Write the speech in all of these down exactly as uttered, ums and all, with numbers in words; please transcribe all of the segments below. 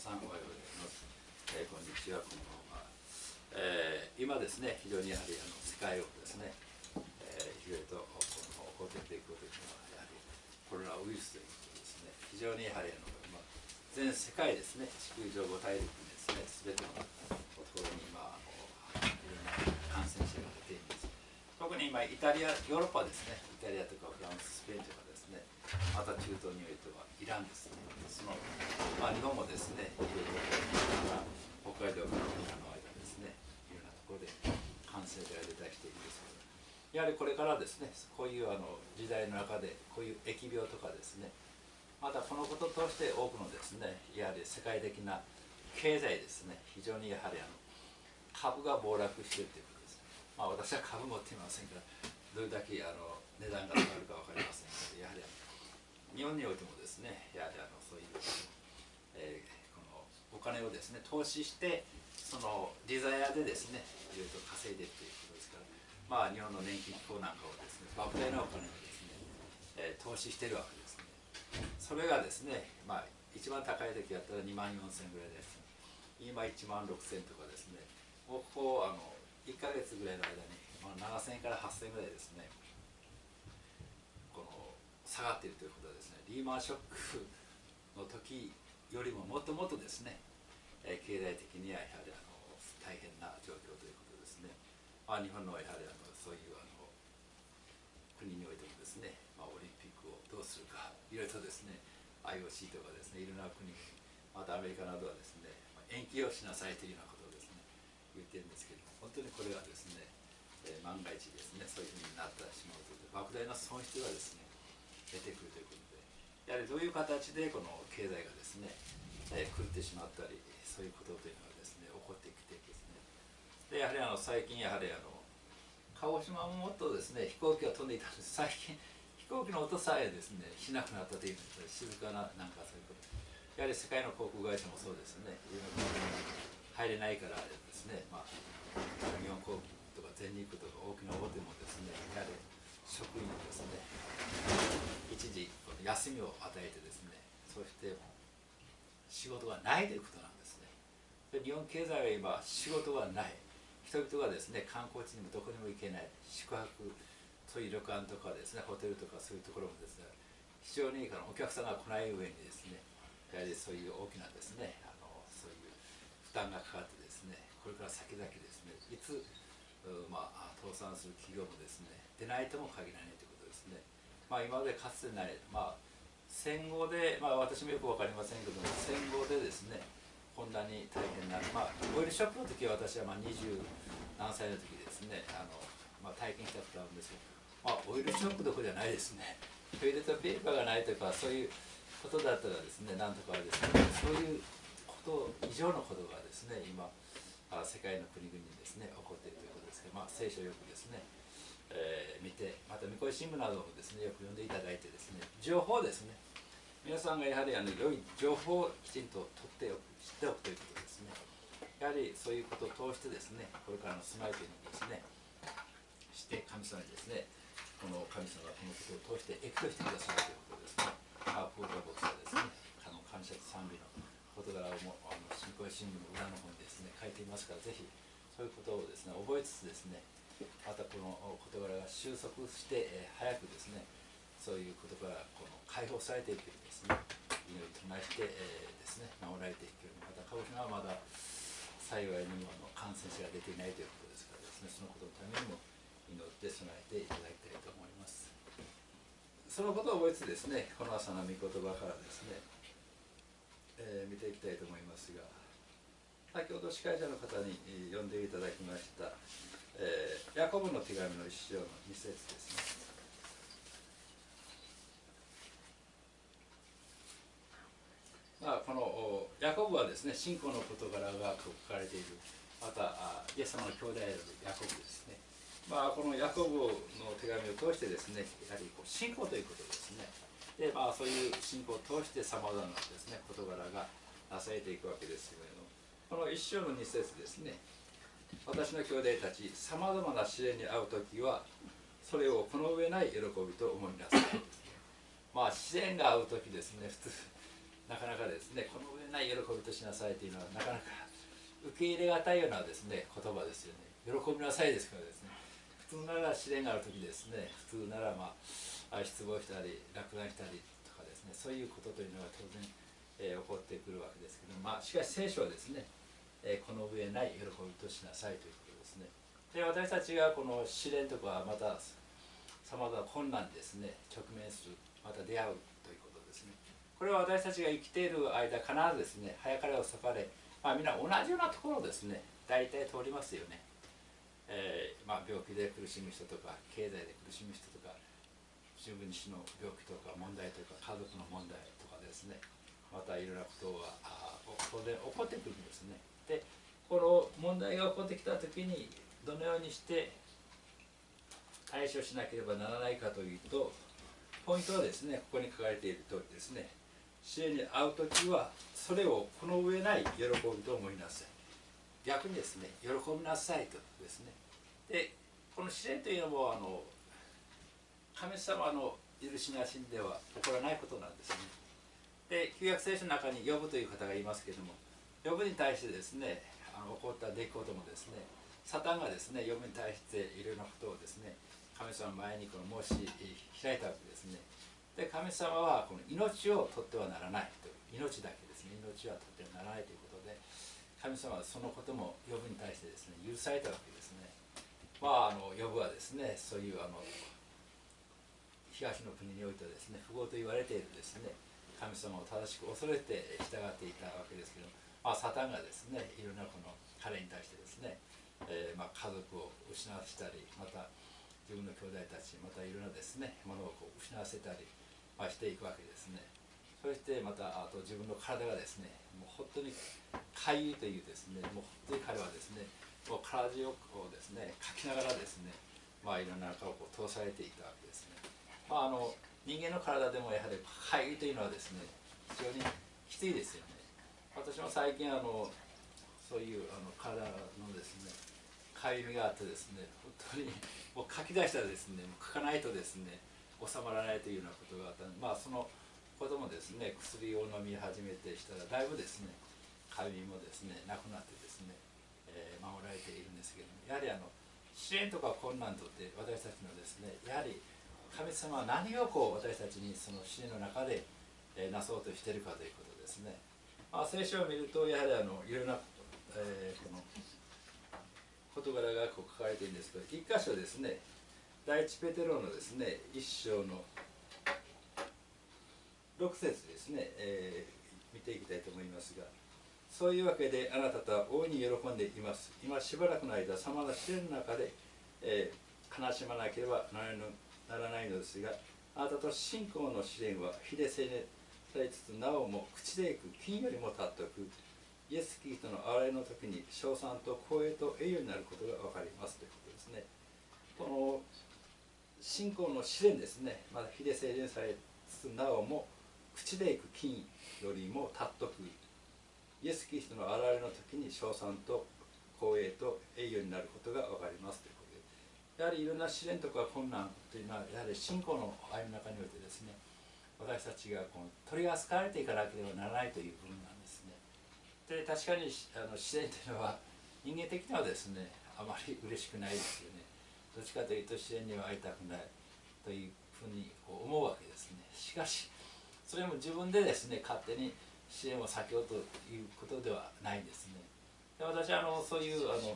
さんおはようございます。えー、こんにちは、こんばんは。えー、今ですね、非常にやはりあの世界をですね、えー、いろいろと起こっていくというのは、やはりコロナウイルスということですね、非常にやはりあの、まあ、全世界ですね、地球上ご大陸にですね、すべてのところに今あの、いろんな感染者が出ています。特に今、イタリア、ヨーロッパですね、イタリアとかフランス、スペインとかですね、また中東においてはイランですね、そのまあ、日本もですね、いろいろ北海道から沖縄の間ですね、いろんなところで感染者が出たりしているんですけど、やはりこれからですね、こういうあの時代の中で、こういう疫病とかですね、またこのことを通して多くのですね、やはり世界的な経済ですね、非常にやはりあの株が暴落しているということです。まあ、私は株持っていませんから、どれだけあの値段が上がるか分かりませんけど、やはり日本においてもですね、やはりあのそういう、えー、このお金をですね投資して、その利ザヤでですねいろいろと稼いでいるということですから、まあ日本の年金機構なんかをですね莫大なお金をですね、えー、投資しているわけですね。それがですね、まあ一番高い時やったらにまんよんせんぐらいです。今いちまんろくせんとかですね、もうここあのいっかげつぐらいの間に、まあ、ななせんからはっせんぐらいですね、この下がっているということはですね、リーマンショックの時よりももっともっとですね、えー、経済的にはやはりあの大変な状況ということですね。まあ、日本のやはりあのそういうあの国においてもですね、まあ、オリンピックをどうするか、いろいろとですね アイオーシー とかですね、いろんな国、またアメリカなどはですね、延期をしなさいというようなことをですね言ってるんですけれども、本当にこれがですね、えー、万が一ですね、そういうふうになってしまうという莫大な損失がですね出てくるということで、やはりどういう形でこの経済がですね、えー、狂ってしまったり、そういうことというのがですね起こってきてですね、でやはりあの最近やはりあの鹿児島ももっとですね飛行機が飛んでいたんです。最近飛行機の音さえですねしなくなったという静かななんかそういうこと、やはり世界の航空会社もそうですね、いろんな国に入れないからですね、まあ、日本航空とか全日空とか大きな大手もですね、やはり職員にですね一時休みを与えてですね、そして仕事がないということなんですね。で日本経済は今仕事がない、人々がですね観光地にもどこにも行けない、宿泊そういう旅館とかですねホテルとかそういうところもですね非常にお客さんが来ない上にですね、やはりそういう大きなですねあのそういう負担がかかってですね、これから先々ですねいつ、まあ、倒産する企業もですね出ないとも限らないということですね。まあ、今までかつてない、まあ、戦後で、まあ、私もよく分かりませんけども、戦後でですねこんなに大変な、まあ、オイルショックの時は私はまあにじゅう何歳の時ですねあの、まあ、体験したことあるんですけど、まあ、オイルショックどころじゃないですね。トイレットペーパーがないとかそういうことだったらですねなんとかあれですけど、そういうこと以上のことがですね今世界の国々にですね起こっているということですけど、まあ、聖書をよくですね、えー、見て、また御子新聞などをですねよく読んでいただいてですね、情報ですね、皆さんがやはりあの良い情報をきちんと取っておく、知っておくということですね。やはりそういうことを通してですね、これからの住まいというのをですねして神様にですね、この神様がこのことを通して益としてくださるということですね。まあ、プール牧師はですね、あの感謝と賛美の事柄をもあの新興新聞の裏の方にですね書いていますから、ぜひそういうことをですね覚えつつですね、またこの事柄が収束して、えー、早くですねそういうことからこの解放されていくようにですね祈り唱えて、えー、ですね守られていくように、また鹿児島はまだ幸いにもあの感染者が出ていないということですからですね、そのことのためにも祈って備えていただきたいと思います。そのことを覚えつつですね、この朝の御言葉からですね、えー、見ていきたいと思いますが、先ほど司会者の方に読んでいただきました、えー、ヤコブの手紙の一章の二節ですね。まあ、このヤコブはですね、信仰の事柄が書かれている、またイエス様の兄弟であるヤコブですね。まあ、このヤコブの手紙を通してですね、やはりこう信仰ということですね。で、まあ、そういう信仰を通してさまざまなですね、事柄がなされていくわけですけれども、この一章の二節ですね。私の兄弟たち、さまざまな試練に遭うときは、それをこの上ない喜びと思いなさい。まあ、試練が遭うときですね、普通なかなかですね、この上ない喜びとしなさいというのはなかなか受け入れがたいようなですね言葉ですよね。喜びなさいですからですね、普通なら試練がある時ですね、普通ならまあ失望したり落胆したりとかですね、そういうことというのが当然、えー、起こってくるわけですけど、まあしかし聖書はですね、えー、この上ない喜びとしなさいということですね。で、私たちがこの試練とかまたさまざまな困難にですね直面する、また出会うということですね。これは私たちが生きている間必ずですね、早かれ遅かれ、まあ、みんな同じようなところをですね大体通りますよね。えーまあ、病気で苦しむ人とか経済で苦しむ人とか自分自身の病気とか問題とか家族の問題とかですね、またいろんなことが当然起こってくるんですね。でこの問題が起こってきた時にどのようにして対処しなければならないかというと、ポイントはですねここに書かれている通りですね、試練に遭う時はそれをこの上ない喜びと思いなさい。逆にですね喜びなさいとですね。でこの試練というのもあの神様の許しなしでは起こらないことなんですね。で旧約聖書の中にヨブという方がいますけれども、ヨブに対してですねあの起こった出来事もですね、サタンがですねヨブに対していろいろなことをですね神様の前にこの申し開いたわけですね。で神様はこの命を取ってはならないという、命だけですね、命は取ってはならないということで、神様はそのこともヨブに対してですね許されたわけですね。まああのヨブはですねそういうあの東の国においてはですね富豪と言われているですね神様を正しく恐れて従っていたわけですけど、まあ、サタンがですねいろんなこの彼に対してですね、えー、まあ家族を失わせたり、また自分の兄弟たち、またいろんなですねものをこう失わせたり、まあ、していくわけですね。そしてまたあと自分の体がですねもう本当にかゆいというですね、もう本当に彼はですねもう体中をこうですねかきながらですね、まあいろんな中をこう通されていたわけですね。まああの人間の体でもやはりかゆいというのはですね非常にきついですよね。私も最近あのそういうあの体のですねかゆみがあってですね、本当にもう書き出したらですね書かないとですね収まらないというようなことがあったので、まあそのこともですね薬を飲み始めてしたらだいぶですねかゆみもですねなくなってですね、えー、守られているんですけれども、やはりあの試練とか困難とって私たちのですねやはり神様は何をこう私たちにその試練の中で、えー、なそうとしているかということですね。まあ、聖書を見るとやはりあのいろんな、えー、この事柄がこう書かれているんですけど、一箇所ですね第一ペテロのですね一章のろく節ですね、えー、見ていきたいと思いますが、そういうわけであなたとは大いに喜んでいます。今しばらくの間さまざまな試練の中で、えー、悲しまなければならないのですが、あなたと信仰の試練は火で制限されつつなおも朽ちていく金よりも尊く、イエス・キリストの憐れの時に称賛と光栄と栄誉になることが分かりますということですね。この信仰の試練ですね、まだ火で制限されつつなおも朽ちていく金よりも尊く、イエス・キリストの現れの時に称賛と光栄と栄誉になることが分かりますということで、やはりいろんな試練とか困難というのはやはり信仰の歩みの中においてですね、私たちがこの取り扱われていかなければならないという部分なんですね。で確かにあの試練というのは人間的にはですねあまり嬉しくないですよね。どっちかというと試練には会いたくないというふうに思うわけですね。しかしそれも自分でですね勝手に支援を避けようということではないんですね。で私はあのそういうあの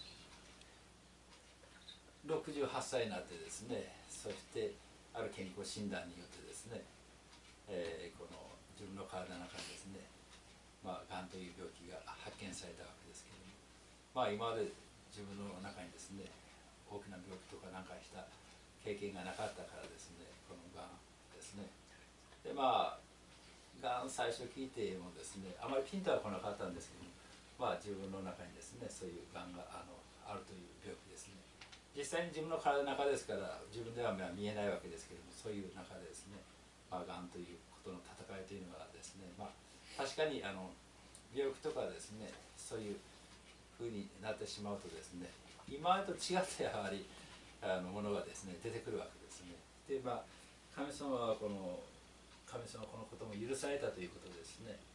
ろくじゅうはっさいになってですね、そしてある健康診断によってですね、えー、この自分の体の中にですね、まあ、がんという病気が発見されたわけですけれども、まあ今まで自分の中にですね大きな病気とかなんかした経験がなかったからですね、このがんですね。でまあがん最初聞いてもですねあまりピンとは来なかったんですけども、まあ自分の中にですねそういうがんがあのあるという病気ですね。実際に自分の体の中ですから自分では見えないわけですけれども、そういう中でですね、まあ、がんということの戦いというのがですね、まあ、確かにあの病気とかですねそういうふうになってしまうとですね、今までと違ったやはりあのものがですね出てくるわけですね。でまあ神様はこの神様はこのことも許されたということですね。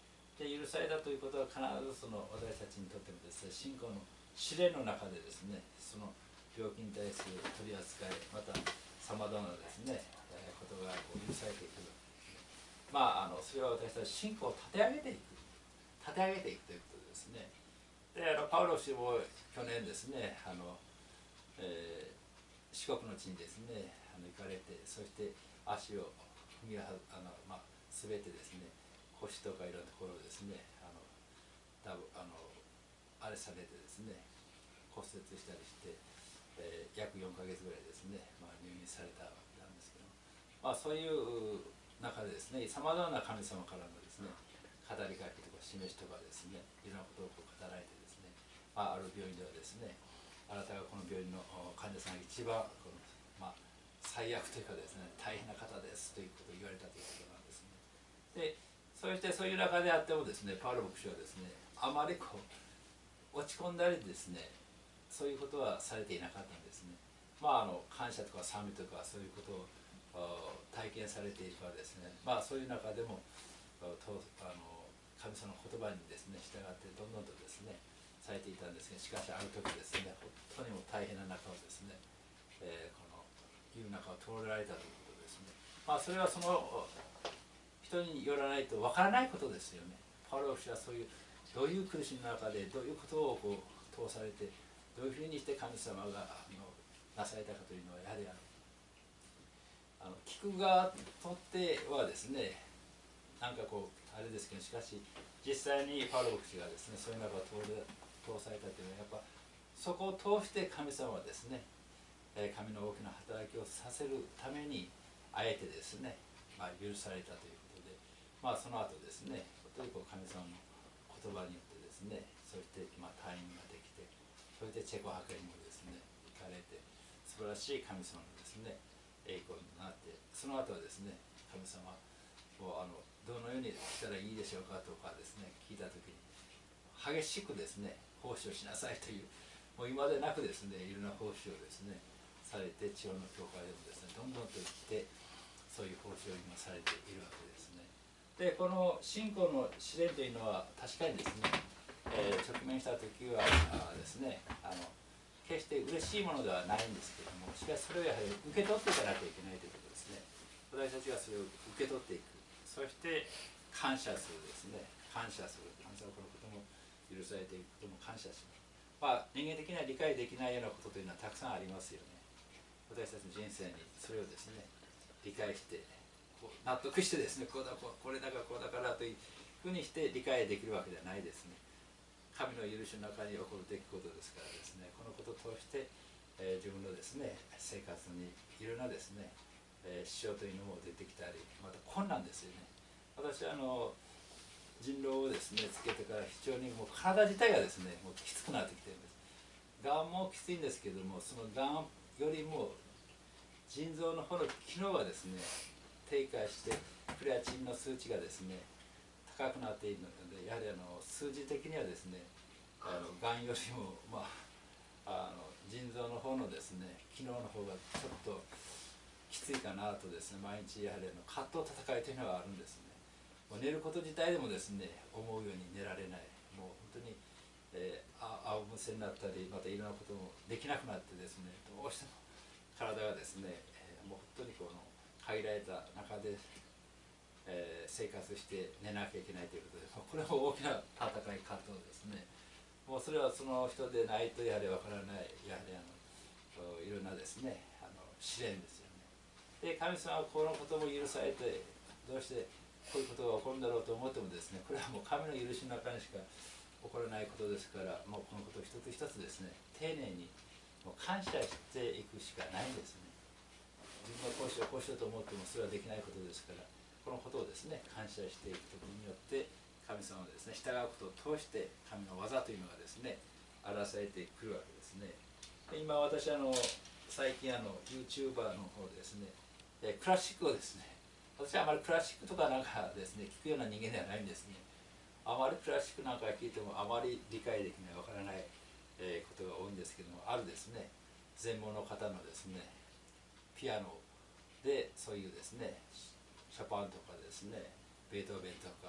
で許されたということは必ずその私たちにとってもですね、信仰の試練の中でですね、その病気に対する取り扱い、またさまざまなですね、えー、ことがこう許されていく。まあ、あのそれは私たち信仰を立て上げていく立て上げていくということですね。であのパウロ氏も去年ですね、あの、えー、四国の地にですねあの行かれて、そして足を踏みはあの、まあ、滑ってですね、腰とかいろんなところをですね、あの多分あのあれされてですね、骨折したりして、えー、約よんかげつぐらいですね、まあ、入院されたわけなんですけども、まあ、そういう中でですね、さまざまな神様からのですね語りかけとか示しとかですね、いろんなことをこう語られてですね、まあ、ある病院ではですね、あなたがこの病院の患者さんが一番この、まあ、最悪というかですね、大変な方ですということを言われたということなんですね。でそしてそういう中であってもですね、パウロ牧師はですね、あまりこう落ち込んだりですね、そういうことはされていなかったんですね。まあ、あの感謝とか賛美とかそういうことを体験されているからですね、まあ、そういう中でもあの神様の言葉にですね従ってどんどんとですねされていたんですが、しかしある時ですね、本当にも大変な中をですね、えー、このいう中を通られたということですね。まあ、それはその人によらないとわからないことですよね。パウロ氏はそういうどういう苦しみの中でどういうことをこう通されて、どういうふうにして神様があのなされたかというのは、やはりあのあの聞く側にとってはですね、なんかこうあれですけど、しかし実際にパウロ牧師がですねそういう中を通る通されたというのは、やっぱそこを通して神様はですね、神の大きな働きをさせるためにあえてですね、まあ、許されたということで、まあ、その後ですね、本当にこう神様の言葉によってですね、そしてまあ退院ができて、そしてチェコ博にもですね行かれて、素晴らしい神様のですね栄光になって、その後はですね、神様をあのどのようにしたらいいでしょうかとかですね聞いた時に、激しくですね奉仕をしなさいという、もう今でなくですねいろんな奉仕をですねされて、地方の教会でもですねどんどんと行ってそういう奉仕を今されているわけですね。でこの信仰の試練というのは確かにですね、えー、直面した時はですね、あの決して嬉しいものではないんですけれども、しかしそれをやはり受け取っていかなきゃいけないということですね。私たちがそれを受け取っていく、そして感謝するですね、感謝する、感謝をこのことも許されていくことも感謝します。まあ、人間的には理解できないようなことというのはたくさんありますよね。私たちの人生にそれをですね理解してこう納得してですね、こうだこうこれだからこうだからというふうにして理解できるわけではないですね。神の許しの中に起こる出来事ですからですね、このことを通して、えー、自分のですね生活にいろんなですね、えー、支障というのも出てきたり、また困難ですよね。私はあの人狼をですねつけてから非常にもう体自体がですねもうきつくなってきてるんです。がんもきついんですけども、そのがんよりも腎臓の方の機能がですね低下して、クレアチンの数値がですね高くなっているので、やはりあの数字的にはですねあのがんよりも、まあ、あの腎臓の方のですね機能の方がちょっときついかなとですね、毎日やはりあの葛藤戦いというのがあるんですね。もう寝ること自体でもですね思うように寝られない、もう本当に、えー、あ仰むせになったり、またいろんなこともできなくなってですね、どうしても体がですね、えー、もう本当にこの限られた中で、えー、生活して寝なきゃいけないということで、これも大きな戦い葛藤ですね。もうそれはその人でないとやはりわからない、やはりあのいろんなですねあの試練ですよね。で神様はこのことも許されて、どうしてこういうことが起こるんだろうと思ってもですね、これはもう神の許しの中にしか起こらないことですから、もうこのことを一つ一つですね丁寧にもう感謝していくしかないんですね。自分がこうしようこうしようと思ってもそれはできないことですから、このことをですね感謝していくことによって神様をですね従うことを通して神の技というのがですね表されてくるわけですね。で今私あの最近あの YouTuber の方でですね、えクラシックをですね、私はあまりクラシックとかなんかですね聞くような人間ではないんですね。あまりクラシックなんか聞いてもあまり理解できないわからない、えー、ことが多いんですけども、あるですね全盲の方のですねピアノでそういうですねショパンとかですねベートーベンとか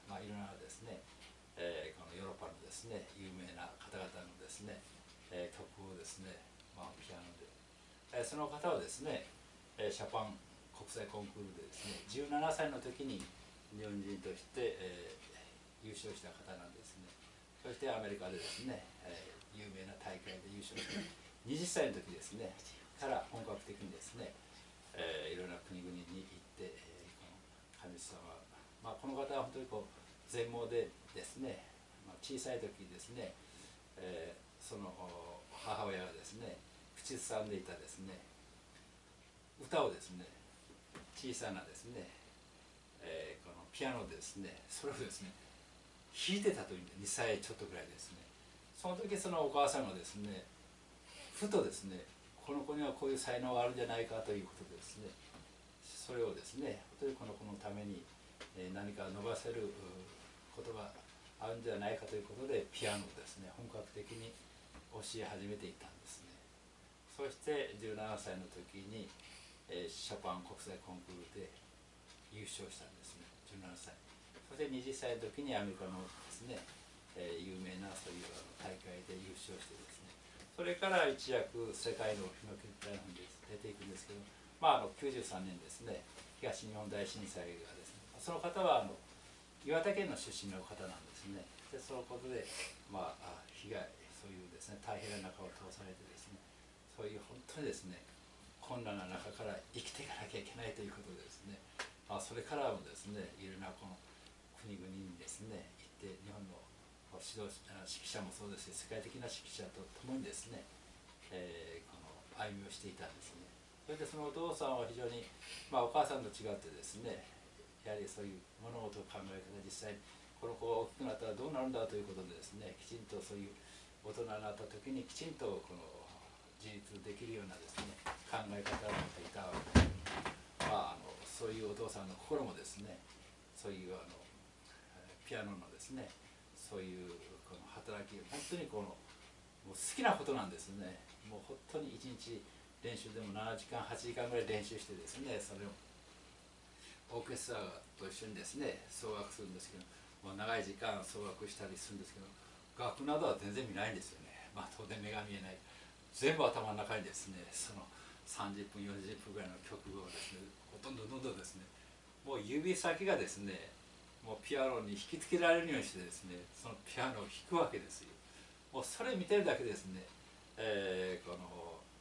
まあ、いろんなですね、えー、このヨーロッパのですね有名な方々のですね、えー、曲をですね、まあ、ピアノで、えー、その方はですね、えー、シャパン国際コンクールでですねじゅうななさいの時に日本人として、えー、優勝した方なんですね。そしてアメリカでですね、えー、有名な大会で優勝してはたちの時ですねから本格的にですね、えー、いろんな国々に行って、えー、この神様、まあ、この方は本当にこう全盲でですね、まあ、小さい時ですね、えー、その母親がですね口ずさんでいたですね歌をですね小さなですね、えー、このピアノでですねそれをですね弾いてたというんでにさいちょっとぐらいですね。その時そのお母さんがですねふとですねこの子にはこういう才能があるんじゃないかということでですねそれをですね本当にこの子のために何か伸ばせることがあるんじゃないかということでピアノをですね本格的に教え始めていたんですね。そしてじゅうななさいの時にシャパン国際コンクールで優勝したんですね。じゅうななさい、そしてはたちの時にアメリカのですね有名なそういう大会で優勝してですねそれから一躍世界の日の決体なんです出ていくんですけど、まあ、あのきゅうじゅうさんねんですね東日本大震災がですねその方はあの岩手県の出身の方なんですね。でそのことで、まあ、被害そういうですね大変な中を通されてですねそういう本当にですね困難な中から生きていかなきゃいけないということでですね、まあ、それからもですねいろんなこの国々にですね行って日本の指導指揮者もそうですし世界的な指揮者と共にですね、えー、この歩みをしていたんですね。それでそのお父さんは非常に、まあ、お母さんと違ってですねやはりそういう物事を考え方実際この子が大きくなったらどうなるんだということでですねきちんとそういう大人になった時にきちんとこの自立できるようなですね考え方を持っていたわけで、まあ、あのそういうお父さんの心もですねそういうあのピアノのですねそういうこの働き本当にこのもう好きなことなんですね。もう本当に一日練習でもななじかんはちじかんぐらい練習してですねそれをオーケストラと一緒にですね奏楽するんですけどもう長い時間奏楽したりするんですけど楽譜などは全然見ないんですよね。まあ当然目が見えない全部頭の中にですねそのさんじゅっぷんよんじゅっぷんぐらいの曲をですねほとんど喉ですねもう指先がですねもうピアノに引きつけられるようにしてですねそのピアノを弾くわけですよ。もうそれ見てるだけですね、えー、この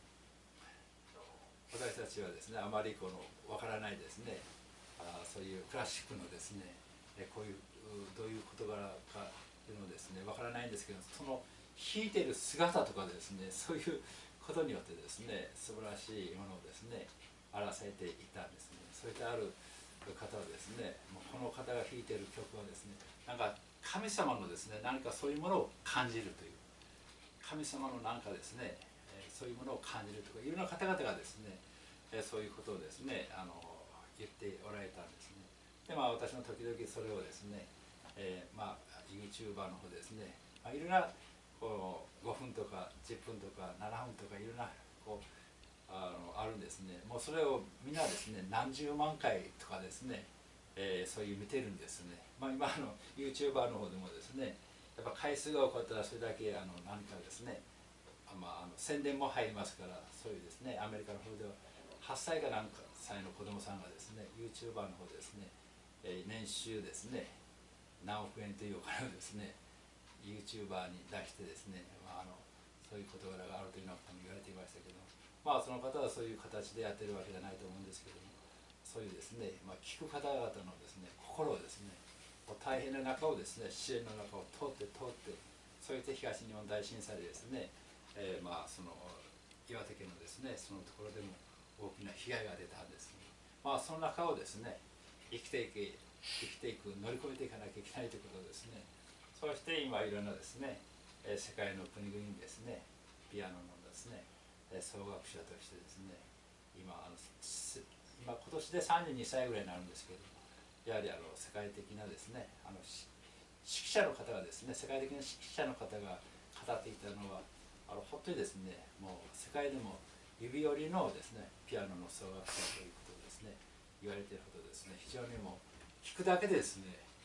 私たちはですねあまりこのわからないですねあそういうクラシックのですねこういうどういう事柄かというのですねわからないんですけどその弾いてる姿とかですねそういうことによってですね素晴らしいものをですね表されていたんですね。そういったある方はですねもうこの方が弾いてる曲はですねなんか神様のですね何かそういうものを感じるという神様のなんかですねそういうものを感じるとかいろんな方々がですねそういうことをですねあの言っておられたんですね。でまあ私も時々それをですね、えー、まあ YouTuber の方ですね、まあ、いろんなこうごふんとかじゅっぷんとかななふんとかいろんなこうあのあるんですね。もうそれをみんなですね何十万回とかですね、えー、そういう見てるんですね。まあ今の YouTuber の方でもですねやっぱ回数が多かったらそれだけあの何かですねまあ、あの宣伝も入りますからそういうですねアメリカの方でははっさいかなんか歳の子供さんがですね YouTuber の方でですね、えー、年収ですね何億円というお金をですね YouTuber に出してですね、まあ、あのそういう事柄があるというようなことも言われていましたけどまあその方はそういう形でやってるわけじゃないと思うんですけどもそういうですね、まあ、聞く方々のですね心をですね大変な中をですね支援の中を通って通ってそういった東日本大震災でですねえー、まあその岩手県のですねそのところでも大きな被害が出たんです、ね、まあその中をですね生きていく生きていく乗り越えていかなきゃいけないということですね。そして今いろんなですね世界の国々にですねピアノのですね奏楽者としてですね今あの今今年でさんじゅうにさいぐらいになるんですけれどもやはりあの世界的なですねあの指揮者の方がですね世界的な指揮者の方が語っていたのはあの本当にですねもう世界でも指折りのですねピアノの奏楽者ということですね言われているほどですね非常にもう弾くだけでですね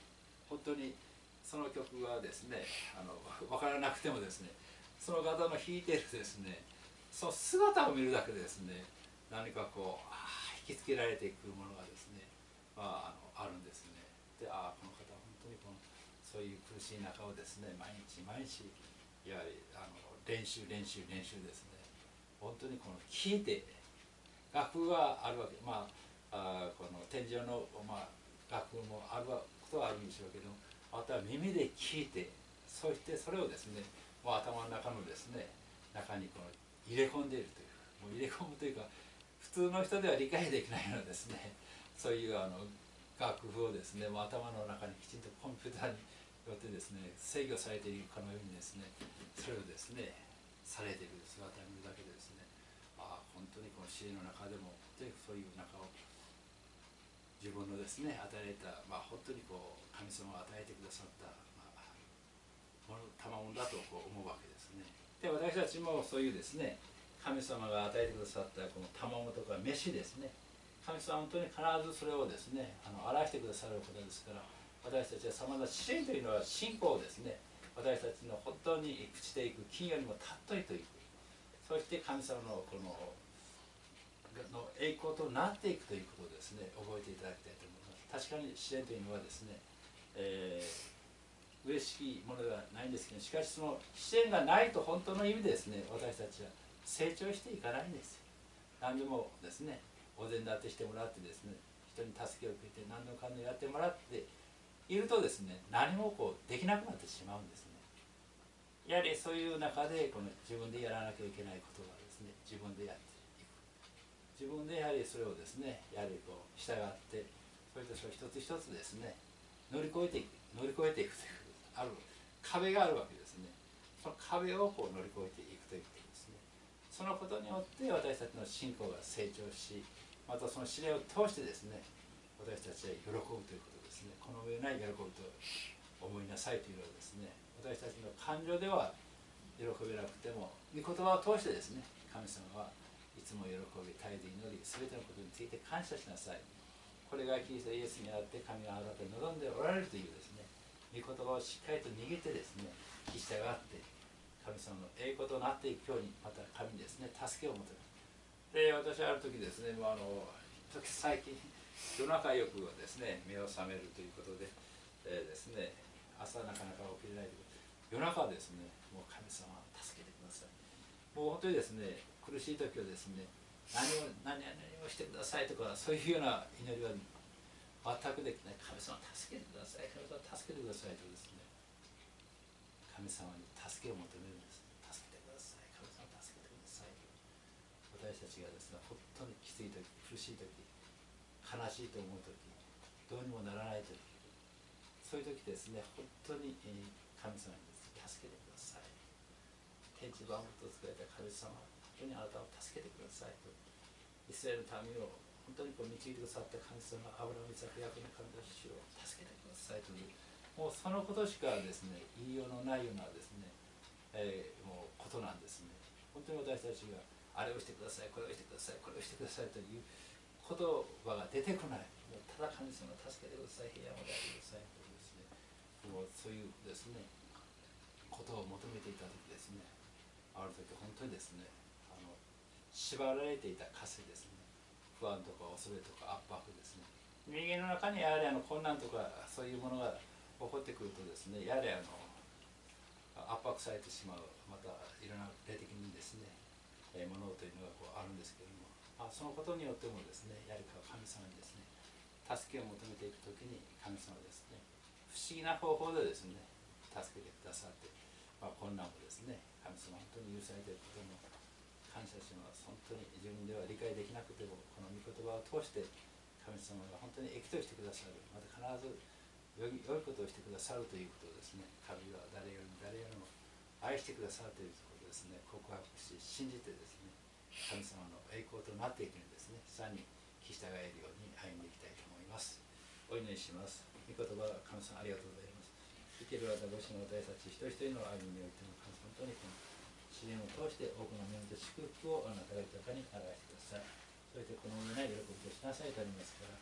本当にその曲がですねあの分からなくてもですね、その方の弾いているですねその姿を見るだけでですね、何かこうあ引きつけられていくものがですね、まあ、あのあるんですね。で、ああこの方は本当にこのそういう苦しい中をですね毎日毎日やはりあの練習練習練習ですね、本当にこの聞いて楽譜があるわけ、まあ、あこの天井の、まあ、楽譜もあることはあるんでしょうけど、あとは耳で聞いて、そしてそれをですねもう頭の中のですね中にこの入れ込んでいるという、もう入れ込むというか普通の人では理解できないようなですねそういうあの楽譜をですねもう頭の中にきちんとコンピューターによってですね制御されているかのようにですねそれをですねされている姿を見るだけでですね、ああ本当にこの詩の中でも本当にそういう中を自分のですね与えた、まあ、本当にこう神様が与えてくださった、まあ、もの賜物だとこう思うわけですね。で私たちもそういうですね神様が与えてくださったこの賜物とか飯ですね、神様は本当に必ずそれをですねあの表してくださることですから、私たちはさまざまな支援というのは信仰をですね私たちの本当に朽ちていく金よりも尊いという、そして神様のこのの栄光となっていくということをですね覚えていただきたいと思います。確かに支援というのはですね、えー、嬉しいものではないんですけど、しかしその支援がないと本当の意味でですね私たちは成長していかないんですよ。何でもですねお膳立てしてもらってですね人に助けを受けて何でもかんでもやってもらっているとですね何もこうできなくなってしまうんですね。やはりそういう中でこの自分でやらなきゃいけないことはですね自分でやっていく、自分でやはりそれをですねやはりこう従ってそれとそれ一つ一つですね乗り越えていく乗り越えていくというある壁があるわけですね。その壁をこう乗り越えていくということですね。そのことによって私たちの信仰が成長し、またその試練を通してですね私たちは喜ぶということですね。この上ない喜ぶと思いなさいというのはですね、私たちの感情では喜べなくても御言葉を通してですね神様はいつも喜び絶えず祈り全てのことについて感謝しなさい、これがキリストイエスにあって神があなたに望んでおられるというですね御言葉をしっかりと握ってですね聞き従って神様の栄光となっていくように、また神にですね助けを求める。で私はある時ですね、まあ、あの時最近夜中よくですね目を覚めるということで、えー、ですね朝なかなか起きれないけど夜中はですねもう神様助けてください、もう本当にですね苦しい時はですね何を何々をしてくださいとかそういうような祈りは全くできない。神様助けてください、神様助けてくださいとですね神様に助けを求めるんです。助けてください、神様助けてくださいと私たちがですね本当にきつい時苦しい時悲しいと思う時どうにもならない時、そういう時ですね本当に神様にですね助けてください、天地万物を作られた神様本当にあなたを助けてくださいと、イスラエルの民を本当にこう導いてくださった神様アブラハムイサクヤコブの神の主を助けてくださいという、もうそのことしかですね言いようのないようなですね、えー、もうことなんですね。本当に私たちがあれをしてくださいこれをしてくださいこれをしてくださいという言葉が出てこない、もうただ神様助けてください、平安を与えてくださいというですね、もうそういうですねことを求めていた時ですね、ある時本当にですねあの縛られていた枷ですね、不安とか恐れとか圧迫ですね、人間の中にやはりあの困難とかそういうものが起こってくるとですねやはりあの圧迫されてしまう、またいろんな霊的にですね、えー、物事というのがこうあるんですけれども、まあ、そのことによってもですねやはり神様にですね助けを求めていくときに神様ですね不思議な方法でですね助けてくださって、まあ、困難もですね神様本当に許されていることも感謝します。本当に自分では理解できなくてもこの御言葉を通して神様が本当に益としてくださる、また必ず良い良いことをしてくださるということをですね、神は誰よりも誰よりも愛してくださるということをですね告白し信じてですね神様の栄光となっていくんですね、さらに聞き従えるように歩んでいきたいと思います。お祈りします。御言葉神様ありがとうございます。生ける私ごしの私たち一人一人の歩みにおいても神様本当にこの試練を通して多くの恵みと祝福をあなたが豊かに表してください。そしてこの上ない喜びとしなさいとありますから、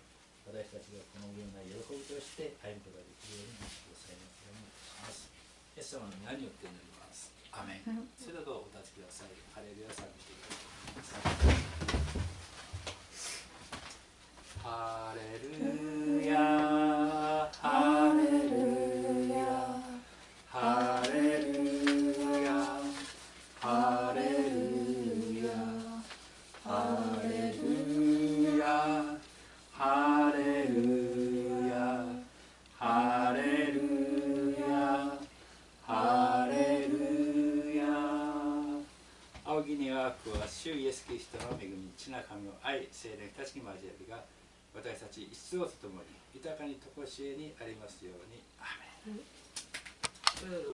私たちがこのような喜びとして歩むことができるようになってくださいますようにします。イエス様の皆によって祈ります。アメン。それではどうぞお立ちください。ハレルヤ賛美していきたいと思います。ハレルヤハレルヤハレルヤハレルヤハレルヤハレルヤハレルヤハレルヤ。仰ぎにわくは主イエスキリストの恵み、父な神の愛、聖霊たちに交わりが私たち一同とともに豊かにとこしえにありますように。アーメン。